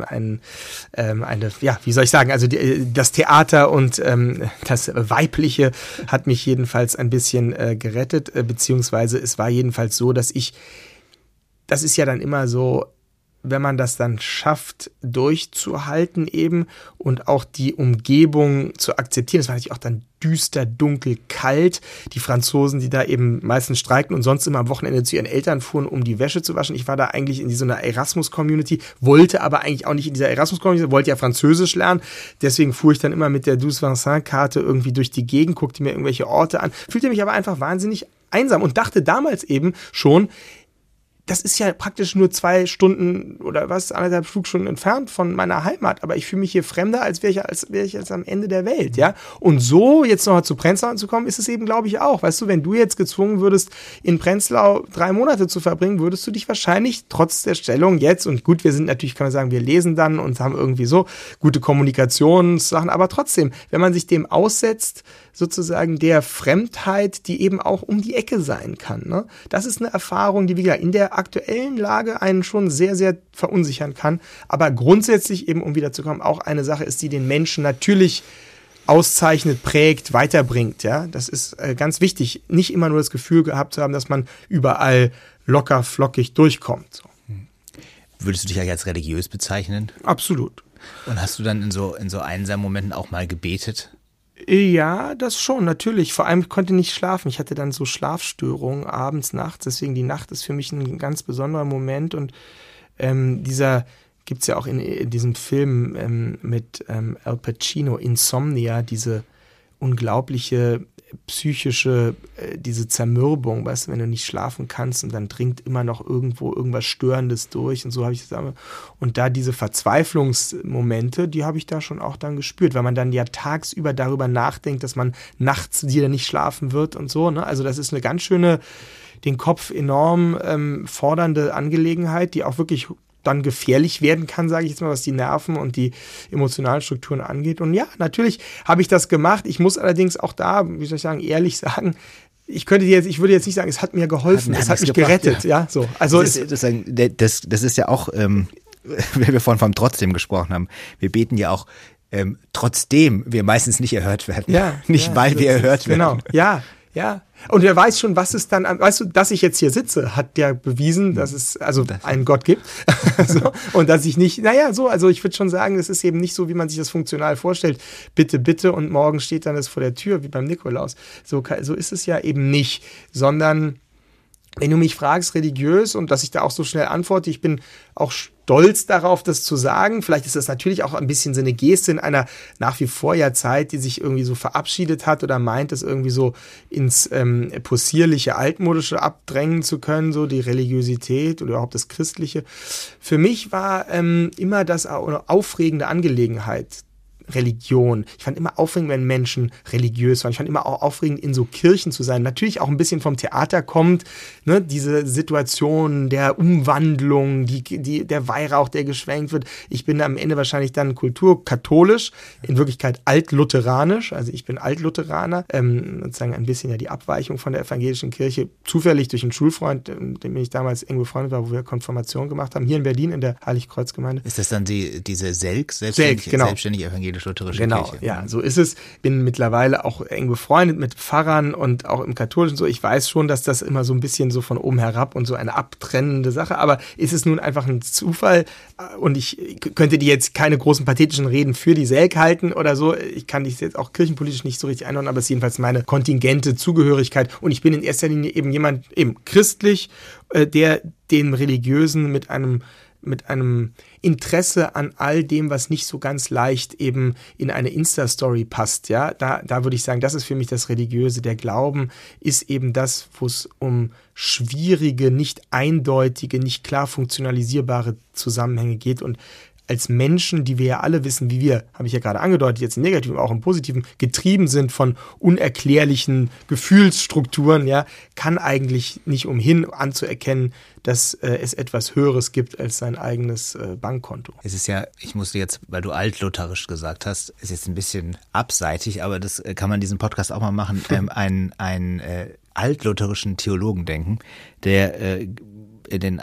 wie soll ich sagen, also das Theater und das Weibliche hat mich jedenfalls ein bisschen gerettet, beziehungsweise es war jedenfalls so, das ist ja dann immer so, wenn man das dann schafft, durchzuhalten eben und auch die Umgebung zu akzeptieren. Es war natürlich auch dann düster, dunkel, kalt. Die Franzosen, die da eben meistens streikten und sonst immer am Wochenende zu ihren Eltern fuhren, um die Wäsche zu waschen. Ich war da eigentlich in so einer Erasmus-Community, wollte aber eigentlich auch nicht in dieser Erasmus-Community, wollte ja Französisch lernen. Deswegen fuhr ich dann immer mit der Douce Vincent-Karte irgendwie durch die Gegend, guckte mir irgendwelche Orte an, fühlte mich aber einfach wahnsinnig einsam und dachte damals eben schon, das ist ja praktisch nur 2 Stunden oder 1,5 Flugstunden entfernt von meiner Heimat, aber ich fühle mich hier fremder, als wäre ich jetzt am Ende der Welt, ja. Und so jetzt noch zu Prenzlau zu kommen, ist es eben, glaube ich, auch. Weißt du, wenn du jetzt gezwungen würdest, in Prenzlau 3 Monate zu verbringen, würdest du dich wahrscheinlich trotz der Stellung jetzt, und gut, wir sind natürlich, kann man sagen, wir lesen dann und haben irgendwie so gute Kommunikationssachen, aber trotzdem, wenn man sich dem aussetzt, sozusagen der Fremdheit, die eben auch um die Ecke sein kann, ne? Das ist eine Erfahrung, die, wie gesagt, in der aktuellen Lage einen schon sehr, sehr verunsichern kann, aber grundsätzlich eben, um wiederzukommen, auch eine Sache ist, die den Menschen natürlich auszeichnet, prägt, weiterbringt, ja. Das ist ganz wichtig, nicht immer nur das Gefühl gehabt zu haben, dass man überall locker, flockig durchkommt. So. Würdest du dich eigentlich als religiös bezeichnen? Absolut. Und hast du dann in so einsamen Momenten auch mal gebetet? Ja, das schon, natürlich. Vor allem, ich konnte nicht schlafen. Ich hatte dann so Schlafstörungen abends, nachts. Deswegen die Nacht ist für mich ein ganz besonderer Moment. Und gibt's ja auch in diesem Film mit Al Pacino, Insomnia, diese unglaubliche psychische, diese Zermürbung, weißt du, wenn du nicht schlafen kannst und dann dringt immer noch irgendwo irgendwas Störendes durch und so habe ich das. Und da diese Verzweiflungsmomente, die habe ich da schon auch dann gespürt, weil man dann ja tagsüber darüber nachdenkt, dass man nachts wieder nicht schlafen wird und so, ne? Also das ist eine ganz schöne, den Kopf enorm fordernde Angelegenheit, die auch wirklich dann gefährlich werden kann, sage ich jetzt mal, was die Nerven und die emotionalen Strukturen angeht. Und ja, natürlich habe ich das gemacht. Ich muss allerdings auch da, wie soll ich sagen, ehrlich sagen, ich würde jetzt nicht sagen, es hat mir geholfen, es hat mich gerettet, ja, so. Also das ist ja auch, wenn wir vorhin vom Trotzdem gesprochen haben, wir beten ja auch, trotzdem wir meistens nicht erhört werden. Ja, nicht weil wir erhört werden. Genau, ja. Und wer weiß schon, was es dann, weißt du, dass ich jetzt hier sitze, hat ja bewiesen, dass es einen Gott gibt. So, und dass ich nicht, also ich würde schon sagen, es ist eben nicht so, wie man sich das funktional vorstellt. Bitte, bitte und morgen steht dann das vor der Tür, wie beim Nikolaus. So ist es ja eben nicht, sondern wenn du mich fragst, religiös, und dass ich da auch so schnell antworte, ich bin auch stolz darauf, das zu sagen. Vielleicht ist das natürlich auch ein bisschen so eine Geste in einer nach wie vor ja Zeit, die sich irgendwie so verabschiedet hat oder meint, es irgendwie so ins possierliche, altmodische abdrängen zu können, so die Religiosität oder überhaupt das Christliche. Für mich war immer das eine aufregende Angelegenheit, Religion. Ich fand immer aufregend, wenn Menschen religiös waren. Ich fand immer auch aufregend, in so Kirchen zu sein. Natürlich auch ein bisschen vom Theater kommt, ne, diese Situation der Umwandlung, der Weihrauch, der geschwenkt wird. Ich bin am Ende wahrscheinlich dann kulturkatholisch, in Wirklichkeit altlutheranisch. Also ich bin Altlutheraner, sozusagen ein bisschen ja die Abweichung von der evangelischen Kirche. Zufällig durch einen Schulfreund, mit dem ich damals eng befreundet war, wo wir Konfirmation gemacht haben, hier in Berlin in der Heiligkreuzgemeinde. Ist das dann diese selbstständige evangelische lutherische Kirche. Ja, so ist es. Bin mittlerweile auch eng befreundet mit Pfarrern und auch im Katholischen so. Ich weiß schon, dass das immer so ein bisschen so von oben herab und so eine abtrennende Sache, aber ist es nun einfach ein Zufall und ich könnte dir jetzt keine großen pathetischen Reden für die Selk halten oder so. Ich kann dich jetzt auch kirchenpolitisch nicht so richtig einordnen, aber es ist jedenfalls meine kontingente Zugehörigkeit und ich bin in erster Linie eben jemand, eben christlich, der den Religiösen mit einem Interesse an all dem, was nicht so ganz leicht eben in eine Insta-Story passt, ja, da würde ich sagen, das ist für mich das Religiöse. Der Glauben ist eben das, wo es um schwierige, nicht eindeutige, nicht klar funktionalisierbare Zusammenhänge geht und als Menschen, die wir ja alle wissen, wie wir, habe ich ja gerade angedeutet, jetzt im Negativen, auch im Positiven, getrieben sind von unerklärlichen Gefühlsstrukturen, ja, kann eigentlich nicht umhin anzuerkennen, dass es etwas Höheres gibt als sein eigenes Bankkonto. Es ist ja, ich musste jetzt, weil du altlutherisch gesagt hast, ist jetzt ein bisschen abseitig, aber das kann man in diesem Podcast auch mal machen, einen altlutherischen Theologen denken, der in den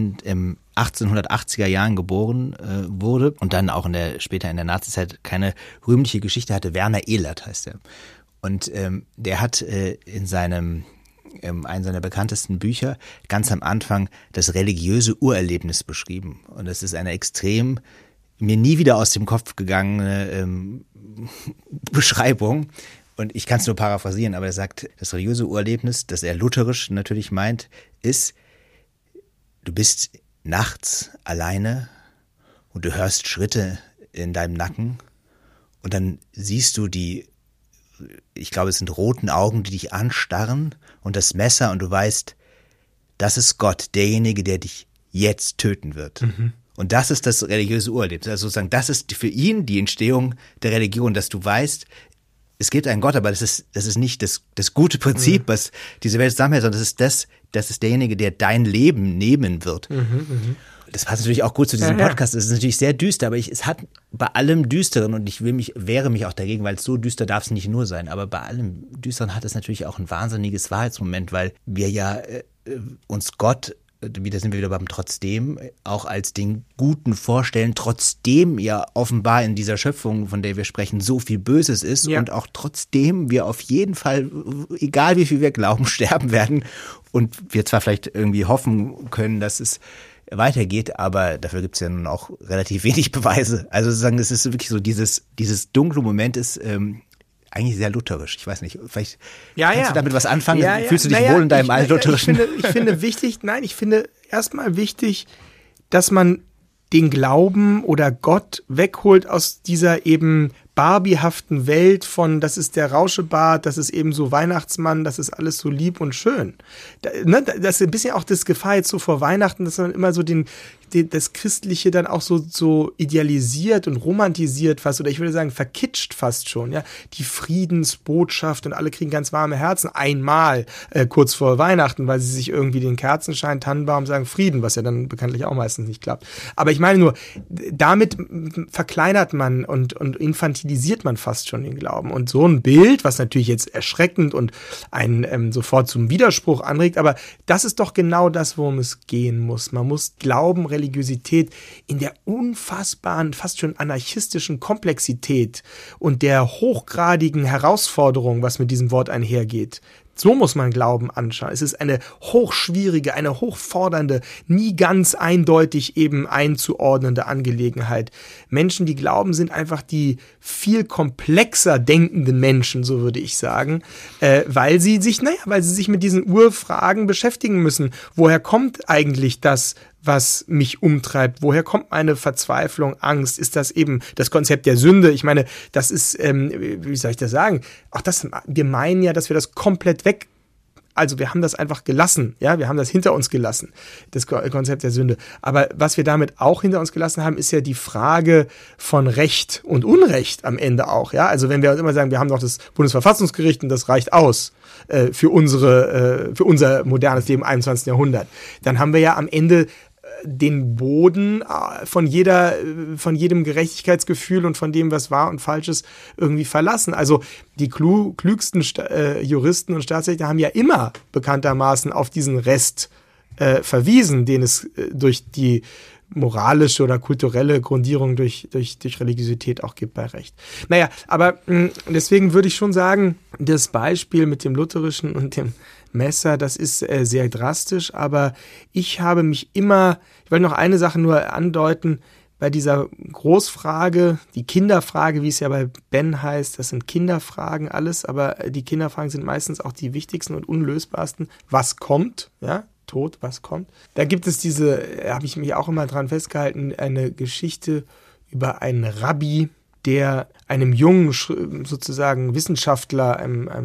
1880er Jahren geboren wurde und dann auch später in der Nazizeit keine rühmliche Geschichte hatte. Werner Elert heißt er. Und der hat in einem seiner bekanntesten Bücher ganz am Anfang das religiöse Urerlebnis beschrieben. Und das ist eine extrem mir nie wieder aus dem Kopf gegangene Beschreibung. Und ich kann es nur paraphrasieren, aber er sagt, das religiöse Urerlebnis, das er lutherisch natürlich meint, ist: Du bist nachts alleine und du hörst Schritte in deinem Nacken und dann siehst du ich glaube, es sind roten Augen, die dich anstarren und das Messer und du weißt, das ist Gott, derjenige, der dich jetzt töten wird. Mhm. Und das ist das religiöse Urerlebnis. Also sozusagen, das ist für ihn die Entstehung der Religion, dass du weißt, es gibt einen Gott, aber das ist nicht das gute Prinzip, was diese Welt zusammenhält, sondern das ist derjenige, der dein Leben nehmen wird. Das passt natürlich auch gut zu diesem Podcast. Das ist natürlich sehr düster, aber es hat bei allem Düsteren, und ich wehre mich auch dagegen, weil es so düster darf es nicht nur sein, aber bei allem Düsteren hat es natürlich auch ein wahnsinniges Wahrheitsmoment, weil wir ja uns Gott, da sind wir wieder beim Trotzdem, auch als den Guten vorstellen, trotzdem ja offenbar in dieser Schöpfung, von der wir sprechen, so viel Böses ist und auch trotzdem wir auf jeden Fall, egal wie viel wir glauben, sterben werden und wir zwar vielleicht irgendwie hoffen können, dass es weitergeht, aber dafür gibt es ja nun auch relativ wenig Beweise. Also sozusagen, es ist wirklich so, dieses dunkle Moment ist eigentlich sehr lutherisch. Ich weiß nicht, vielleicht kannst du damit was anfangen? Fühlst du dich wohl in deinem altlutherischen? Ich finde erstmal wichtig, dass man den Glauben oder Gott wegholt aus dieser eben barbiehaften Welt von, das ist der Rauschebart, das ist eben so Weihnachtsmann, das ist alles so lieb und schön. Das ist ein bisschen auch das Gefahr jetzt so vor Weihnachten, dass man immer so das Christliche dann auch so idealisiert und romantisiert fast, oder ich würde sagen verkitscht fast schon, ja. Die Friedensbotschaft und alle kriegen ganz warme Herzen einmal kurz vor Weihnachten, weil sie sich irgendwie den Kerzenschein, Tannenbaum sagen Frieden, was ja dann bekanntlich auch meistens nicht klappt. Aber ich meine nur, damit verkleinert man und infantilisiert man fast schon den Glauben. Und so ein Bild, was natürlich jetzt erschreckend und einen sofort zum Widerspruch anregt, aber das ist doch genau das, worum es gehen muss. Man muss Glauben, Religiosität in der unfassbaren, fast schon anarchistischen Komplexität und der hochgradigen Herausforderung, was mit diesem Wort einhergeht. So muss man Glauben anschauen. Es ist eine hochschwierige, eine hochfordernde, nie ganz eindeutig eben einzuordnende Angelegenheit. Menschen, die glauben, sind einfach die viel komplexer denkenden Menschen, so würde ich sagen, weil sie sich mit diesen Urfragen beschäftigen müssen. Woher kommt eigentlich das, was mich umtreibt? Woher kommt meine Verzweiflung, Angst? Ist das eben das Konzept der Sünde? Ich meine, das ist, wie soll ich das sagen? Wir meinen ja, dass wir das komplett also wir haben das einfach gelassen, ja, wir haben das hinter uns gelassen, das Konzept der Sünde. Aber was wir damit auch hinter uns gelassen haben, ist ja die Frage von Recht und Unrecht am Ende auch, ja. Also wenn wir uns immer sagen, wir haben noch das Bundesverfassungsgericht und das reicht aus für unser modernes Leben im 21. Jahrhundert, dann haben wir ja am Ende den Boden von jedem Gerechtigkeitsgefühl und von dem, was wahr und falsch ist, irgendwie verlassen. Also die klügsten Juristen und Staatsrechtler haben ja immer bekanntermaßen auf diesen Rest verwiesen, den es durch die moralische oder kulturelle Grundierung durch Religiosität auch gibt bei Recht. Naja, aber deswegen würde ich schon sagen, das Beispiel mit dem Lutherischen und dem Messer, das ist sehr drastisch, aber ich habe mich immer, ich will noch eine Sache nur andeuten, bei dieser Großfrage, die Kinderfrage, wie es ja bei Ben heißt, das sind Kinderfragen alles, aber die Kinderfragen sind meistens auch die wichtigsten und unlösbarsten. Was kommt, ja? Tod, was kommt? Da gibt es habe ich mich auch immer dran festgehalten, eine Geschichte über einen Rabbi, der einem jungen, sozusagen Wissenschaftler,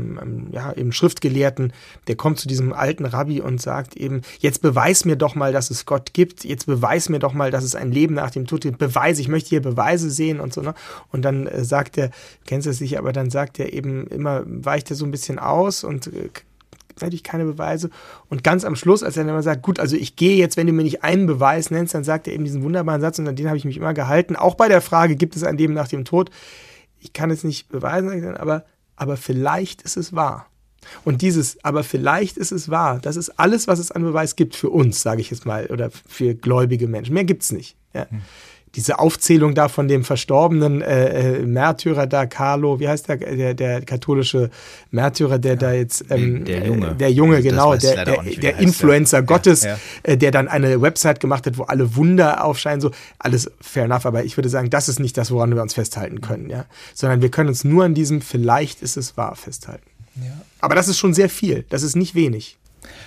eben Schriftgelehrten, der kommt zu diesem alten Rabbi und sagt eben, jetzt beweis mir doch mal, dass es Gott gibt, jetzt beweis mir doch mal, dass es ein Leben nach dem Tod gibt, Beweise, ich möchte hier Beweise sehen und so, ne? Und dann sagt er, kennst du es sicher, aber dann sagt er eben immer, weicht er so ein bisschen aus und natürlich keine Beweise. Und ganz am Schluss, als er dann immer sagt, gut, also ich gehe jetzt, wenn du mir nicht einen Beweis nennst, dann sagt er eben diesen wunderbaren Satz und an den habe ich mich immer gehalten. Auch bei der Frage, gibt es ein Leben nach dem Tod? Ich kann es nicht beweisen, aber vielleicht ist es wahr. Und aber vielleicht ist es wahr, das ist alles, was es an Beweis gibt für uns, sage ich jetzt mal, oder für gläubige Menschen. Mehr gibt's nicht. Ja. Diese Aufzählung da von dem verstorbenen Märtyrer da, Carlo, wie heißt der katholische Märtyrer, der da jetzt der Junge, genau, der Influencer Gottes, der dann eine Website gemacht hat, wo alle Wunder aufscheinen, so alles fair enough, aber ich würde sagen, das ist nicht das, woran wir uns festhalten können, ja, sondern wir können uns nur an diesem vielleicht ist es wahr festhalten. Ja. Aber das ist schon sehr viel, das ist nicht wenig.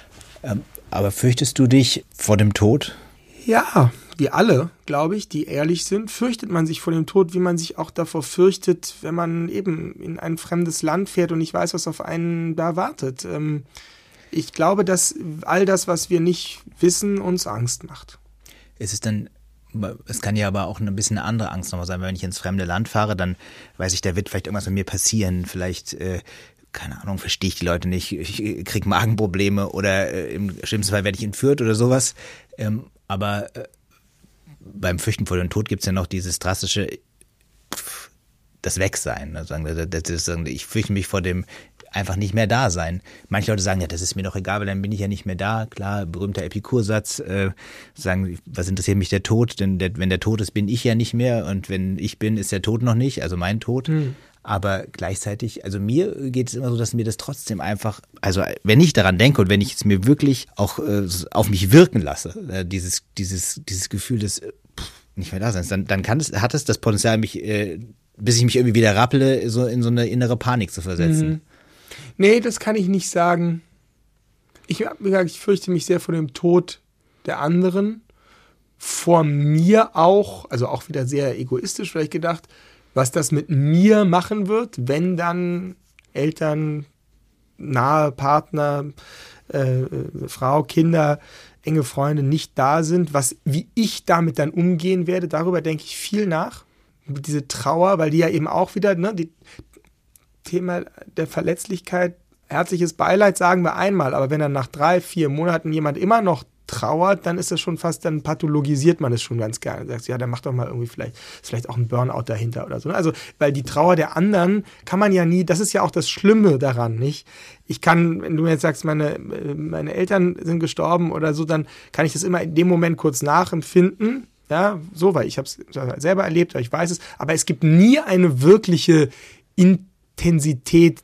Aber fürchtest du dich vor dem Tod? Ja, wie alle, glaube ich, die ehrlich sind, fürchtet man sich vor dem Tod, wie man sich auch davor fürchtet, wenn man eben in ein fremdes Land fährt und nicht weiß, was auf einen da wartet. Ich glaube, dass all das, was wir nicht wissen, uns Angst macht. Es kann ja aber auch ein bisschen eine andere Angst nochmal sein, wenn ich ins fremde Land fahre, dann weiß ich, da wird vielleicht irgendwas mit mir passieren, vielleicht keine Ahnung, verstehe ich die Leute nicht, ich kriege Magenprobleme oder im schlimmsten Fall werde ich entführt oder sowas. Aber beim Fürchten vor dem Tod gibt es ja noch dieses drastische, das Wegsein. Also ich fürchte mich vor dem einfach nicht mehr da sein. Manche Leute sagen, ja, das ist mir doch egal, weil dann bin ich ja nicht mehr da. Klar, berühmter Epikursatz, sagen, was interessiert mich der Tod? Denn wenn der Tod ist, bin ich ja nicht mehr und wenn ich bin, ist der Tod noch nicht, also mein Tod. Aber gleichzeitig, also mir geht es immer so, dass mir das trotzdem einfach, also wenn ich daran denke und wenn ich es mir wirklich auch auf mich wirken lasse, dieses Gefühl des nicht mehr da sein, dann hat es das Potenzial, mich, bis ich mich irgendwie wieder rapple, so in so eine innere Panik zu versetzen. Nee, das kann ich nicht sagen. Ich fürchte mich sehr vor dem Tod der anderen, vor mir auch, also auch wieder sehr egoistisch vielleicht gedacht, was das mit mir machen wird, wenn dann Eltern, nahe Partner, Frau, Kinder, enge Freunde nicht da sind, wie ich damit dann umgehen werde, darüber denke ich viel nach. Diese Trauer, weil die ja eben auch wieder, ne, die Thema der Verletzlichkeit, herzliches Beileid sagen wir einmal, aber wenn dann nach 3-4 Monaten jemand immer noch trauert, dann ist das schon fast, dann pathologisiert man es schon ganz gerne. Sagt, ja, dann macht doch mal irgendwie ist vielleicht auch ein Burnout dahinter oder so. Also, weil die Trauer der anderen kann man ja nie, das ist ja auch das Schlimme daran, nicht? Ich kann, wenn du mir jetzt sagst, meine Eltern sind gestorben oder so, dann kann ich das immer in dem Moment kurz nachempfinden, ja, so, weil ich habe es selber erlebt, weil ich weiß es, aber es gibt nie eine wirkliche Intensität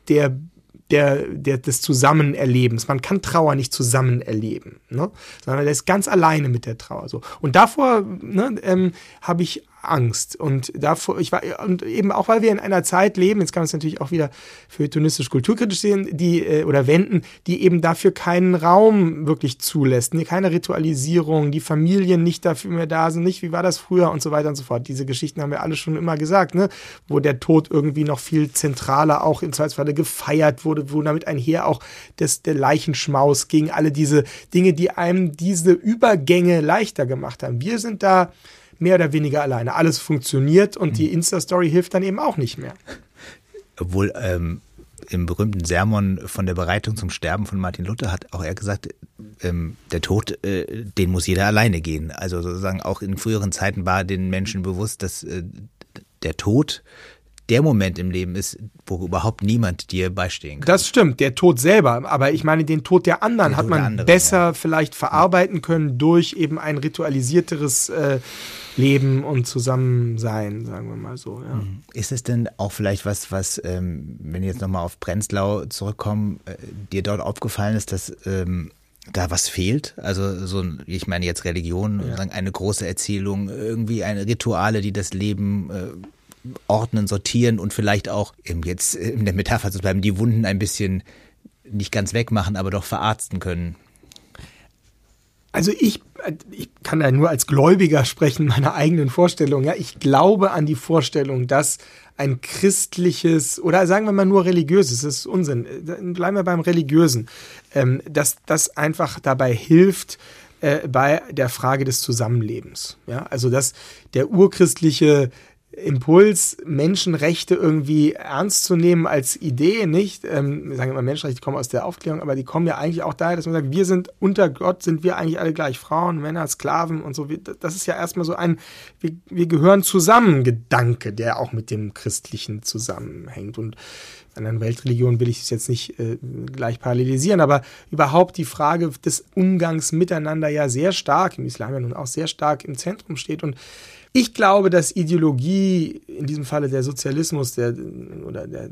des Zusammenerlebens. Man kann Trauer nicht zusammen erleben, ne? Sondern der ist ganz alleine mit der Trauer. So. Und davor habe ich Angst. Und und eben auch, weil wir in einer Zeit leben, jetzt kann man es natürlich auch wieder feuilletonistisch kulturkritisch sehen, oder wenden, die eben dafür keinen Raum wirklich zulässt, keine Ritualisierung, die Familien nicht dafür mehr da sind, nicht, wie war das früher und so weiter und so fort. Diese Geschichten haben wir alle schon immer gesagt, ne? Wo der Tod irgendwie noch viel zentraler auch im Zweifelsfalle gefeiert wurde, wo damit einher auch der Leichenschmaus ging, alle diese Dinge, die einem diese Übergänge leichter gemacht haben. Wir sind da mehr oder weniger alleine. Alles funktioniert und die Insta-Story hilft dann eben auch nicht mehr. Obwohl im berühmten Sermon von der Bereitung zum Sterben von Martin Luther hat auch er gesagt, der Tod, den muss jeder alleine gehen. Also sozusagen auch in früheren Zeiten war den Menschen bewusst, dass der Tod der Moment im Leben ist, wo überhaupt niemand dir beistehen kann. Das stimmt, der Tod selber, aber ich meine, den Tod der anderen hat man besser vielleicht verarbeiten können durch eben ein ritualisierteres Leben und Zusammensein, sagen wir mal so. Ja. Ist es denn auch vielleicht was, wenn wir jetzt nochmal auf Prenzlau zurückkommen, dir dort aufgefallen ist, dass da was fehlt? Also ich meine jetzt Religion, eine große Erzählung, irgendwie eine Rituale, die das Leben ordnen, sortieren und vielleicht auch, jetzt in der Metapher zu bleiben, die Wunden ein bisschen nicht ganz wegmachen, aber doch verarzten können. Also ich kann ja nur als Gläubiger sprechen, meiner eigenen Vorstellung. Ja, ich glaube an die Vorstellung, dass ein christliches oder sagen wir mal nur religiöses, das ist Unsinn, bleiben wir beim Religiösen, dass das einfach dabei hilft, bei der Frage des Zusammenlebens. Ja, also dass der urchristliche Impuls, Menschenrechte irgendwie ernst zu nehmen als Idee, nicht? Wir sagen immer, Menschenrechte kommen aus der Aufklärung, aber die kommen ja eigentlich auch daher, dass man sagt, wir sind unter Gott, sind wir eigentlich alle gleich, Frauen, Männer, Sklaven und so. Das ist ja erstmal so ein, wir gehören zusammen Gedanke, der auch mit dem Christlichen zusammenhängt. Und an einer Weltreligion will ich es jetzt nicht gleich parallelisieren, aber überhaupt die Frage des Umgangs miteinander ja sehr stark, im Islam ja nun auch sehr stark im Zentrum steht. Und ich glaube, dass Ideologie, in diesem Falle der Sozialismus oder der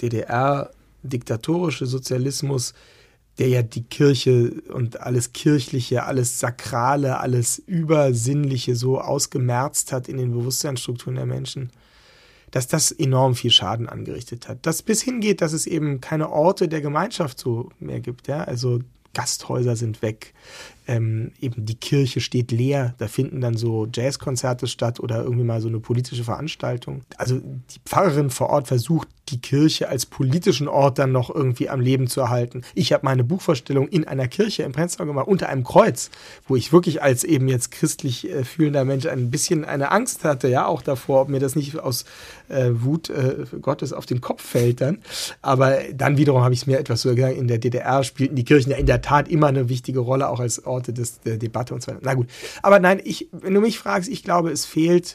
DDR-diktatorische Sozialismus, der ja die Kirche und alles Kirchliche, alles Sakrale, alles Übersinnliche so ausgemerzt hat in den Bewusstseinsstrukturen der Menschen, dass das enorm viel Schaden angerichtet hat. Das bis hingeht, dass es eben keine Orte der Gemeinschaft so mehr gibt. Ja? Also Gasthäuser sind weg, eben die Kirche steht leer, da finden dann so Jazzkonzerte statt oder irgendwie mal so eine politische Veranstaltung. Also die Pfarrerin vor Ort versucht, die Kirche als politischen Ort dann noch irgendwie am Leben zu erhalten. Ich habe meine Buchvorstellung in einer Kirche in Prenzlau gemacht, unter einem Kreuz, wo ich wirklich als eben jetzt christlich fühlender Mensch ein bisschen eine Angst hatte, ja auch davor, ob mir das nicht aus Wut Gottes auf den Kopf fällt dann. Aber dann wiederum habe ich es mir etwas so gesagt, in der DDR spielten die Kirchen ja in der Tat immer eine wichtige Rolle, auch als Orte der Debatte und so weiter. Na gut, aber nein, wenn du mich fragst, ich glaube, es fehlt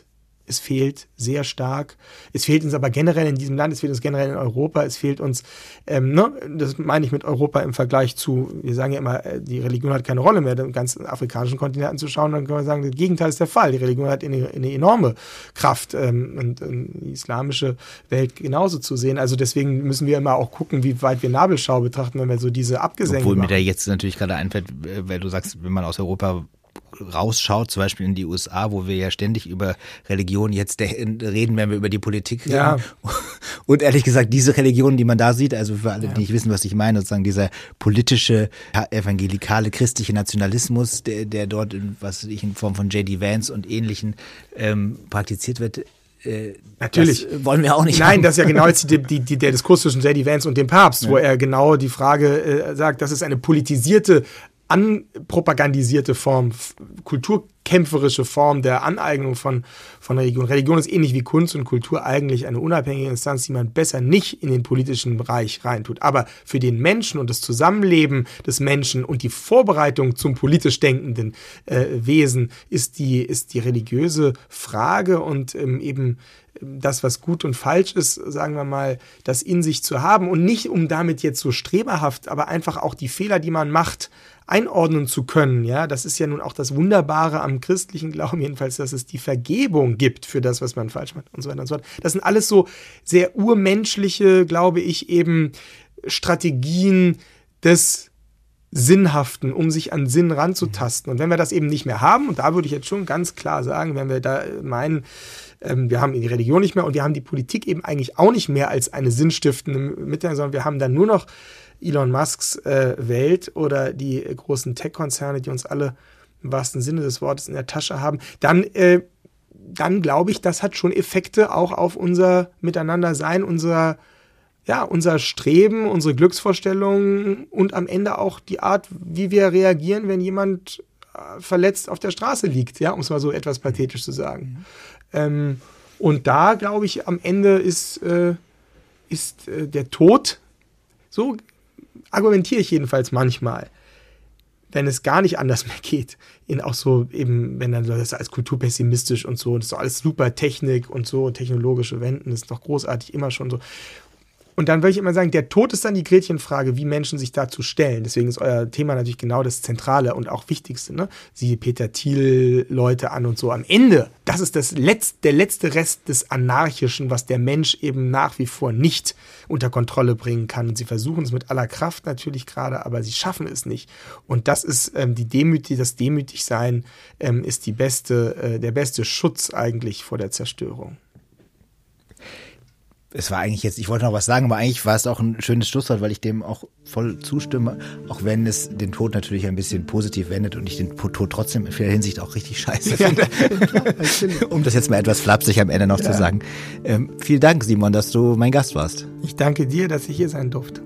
sehr stark. Es fehlt uns aber generell in diesem Land, es fehlt uns generell in Europa, es fehlt uns, das meine ich mit Europa im Vergleich zu, wir sagen ja immer, die Religion hat keine Rolle mehr, den ganzen afrikanischen Kontinent anzuschauen, dann können wir sagen, das Gegenteil ist der Fall. Die Religion hat eine enorme Kraft und die islamische Welt genauso zu sehen. Also deswegen müssen wir immer auch gucken, wie weit wir Nabelschau betrachten, wenn wir so diese Abgesänge machen. Obwohl mir da jetzt natürlich gerade einfällt, weil du sagst, wenn man aus Europa rausschaut, zum Beispiel in die USA, wo wir ja ständig über Religion jetzt reden, wenn wir über die Politik reden. Ja. Und ehrlich gesagt, diese Religion, die man da sieht, also für alle, die nicht wissen, was ich meine, sozusagen dieser politische, evangelikale, christliche Nationalismus, der dort in Form von J.D. Vance und Ähnlichen praktiziert wird, Natürlich. Das wollen wir auch nicht. Nein, das ist ja genau jetzt der Diskurs zwischen J.D. Vance und dem Papst, wo er genau die Frage sagt, das ist eine politisierte, anpropagandisierte Form, kulturkämpferische Form der Aneignung von Religion. Religion ist ähnlich wie Kunst und Kultur eigentlich eine unabhängige Instanz, die man besser nicht in den politischen Bereich reintut. Aber für den Menschen und das Zusammenleben des Menschen und die Vorbereitung zum politisch denkenden Wesen ist die religiöse Frage und eben das, was gut und falsch ist, sagen wir mal, das in sich zu haben und nicht, um damit jetzt so streberhaft, aber einfach auch die Fehler, die man macht, einordnen zu können. Ja, das ist ja nun auch das Wunderbare am christlichen Glauben, jedenfalls, dass es die Vergebung gibt für das, was man falsch macht und so weiter und so fort. Das sind alles so sehr urmenschliche, glaube ich, eben Strategien des Sinnhaften, um sich an Sinn ranzutasten. Und wenn wir das eben nicht mehr haben, und da würde ich jetzt schon ganz klar sagen, wenn wir da meinen, wir haben die Religion nicht mehr und wir haben die Politik eben eigentlich auch nicht mehr als eine sinnstiftende Mittel, sondern wir haben dann nur noch Elon Musks Welt oder die großen Tech-Konzerne, die uns alle im wahrsten Sinne des Wortes in der Tasche haben, dann glaube ich, das hat schon Effekte auch auf unser Miteinandersein, unser Streben, unsere Glücksvorstellungen und am Ende auch die Art, wie wir reagieren, wenn jemand verletzt auf der Straße liegt, ja, um es mal so etwas pathetisch zu sagen. Und da, glaube ich, am Ende ist der Tod, so argumentiere ich jedenfalls manchmal, wenn es gar nicht anders mehr geht, auch so eben, wenn dann das als kulturpessimistisch und so, das ist doch alles super Technik und so, technologische Wenden, das ist doch großartig, immer schon so. Und dann würde ich immer sagen, der Tod ist dann die Gretchenfrage, wie Menschen sich dazu stellen. Deswegen ist euer Thema natürlich genau das Zentrale und auch Wichtigste. Ne? Siehe Peter Thiel, Leute an und so. Am Ende, das ist der letzte Rest des Anarchischen, was der Mensch eben nach wie vor nicht unter Kontrolle bringen kann. Und sie versuchen es mit aller Kraft natürlich gerade, aber sie schaffen es nicht. Und das ist das Demütigsein ist der beste Schutz eigentlich vor der Zerstörung. Es war eigentlich jetzt, ich wollte noch was sagen, aber eigentlich war es auch ein schönes Schlusswort, weil ich dem auch voll zustimme, auch wenn es den Tod natürlich ein bisschen positiv wendet und ich den Tod trotzdem in vieler Hinsicht auch richtig scheiße finde. Um das jetzt mal etwas flapsig am Ende noch zu sagen. Vielen Dank, Simon, dass du mein Gast warst. Ich danke dir, dass ich hier sein durfte.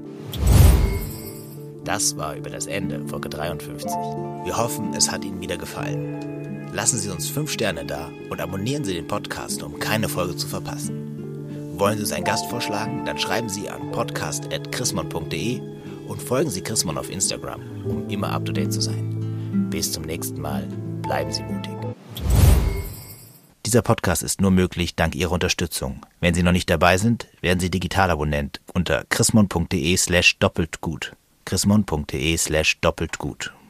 Das war Über das Ende, Folge 53. Wir hoffen, es hat Ihnen wieder gefallen. Lassen Sie uns 5 Sterne da und abonnieren Sie den Podcast, um keine Folge zu verpassen. Wollen Sie uns einen Gast vorschlagen? Dann schreiben Sie an podcast@chrismon.de und folgen Sie Chrismon auf Instagram, um immer up to date zu sein. Bis zum nächsten Mal. Bleiben Sie mutig. Dieser Podcast ist nur möglich dank Ihrer Unterstützung. Wenn Sie noch nicht dabei sind, werden Sie Digitalabonnent unter chrismon.de/doppeltgut. chrismon.de/doppeltgut.